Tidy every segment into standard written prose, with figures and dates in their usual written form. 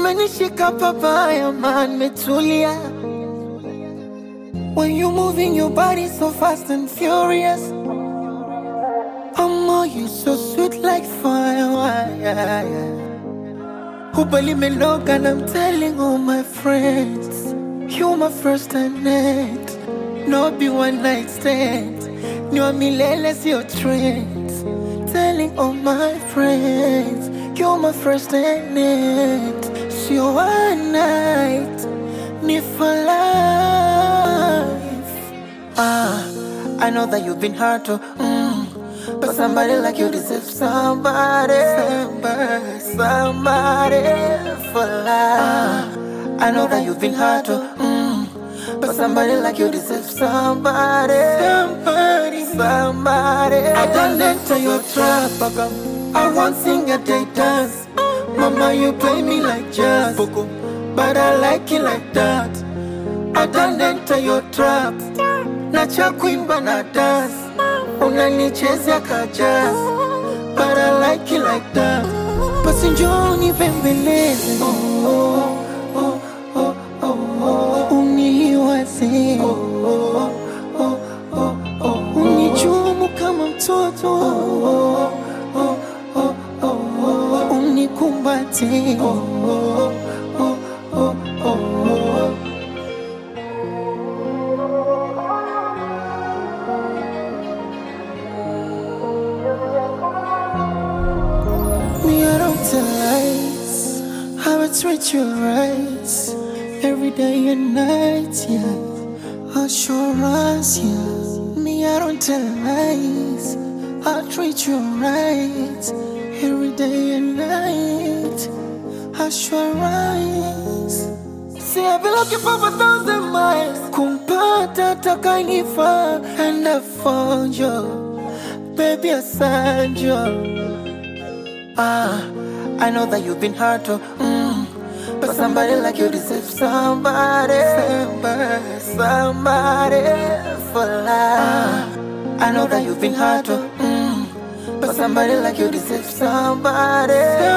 Umenishika papaya man metulia. When you moving your body so fast and furious. You so sweet like fire. Who believe me look and I'm telling all my friends. You my first and end. No be one night stand. No millennials your trends. Telling all my friends. You my first and end. So one night me for life. I know that you've been hard to but somebody like you deserves somebody for life. I know that you've been hard to but somebody like you deserves somebody. I don't enter your trap, I won't sing a day dance. Mama, you play me like jazz, but I like it like that. I don't enter your trap, nacha kuimba na dance. Unanichezea kajaz, but I like it like that. Basi njoo nibembeleze, uniwaze, unichumu kama mtoto, unikumbate. Lies, I will treat you right every day and night, yeah. Assurance, yeah. Me, I don't tell lies. I'll treat you right every day and night. Assurance. See, I've been looking for 1,000 miles. Kumpata takanifa, and I found you, baby. I found you. I know that you've been hard to but somebody like you deserves somebody for life. I know that you've been hard to but somebody like you deserves somebody.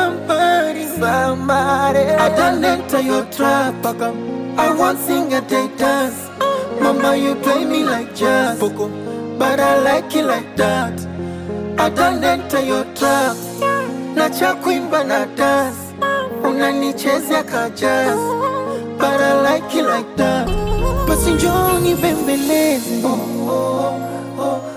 I don't enter your trap, I won't sing a day dance. Mama, you play me like jazz, but I like it like that. I don't enter your trap, nacha kuimba na dance. Unanichezea kajaz, but I like it like that. Basi njoo nibembeleze,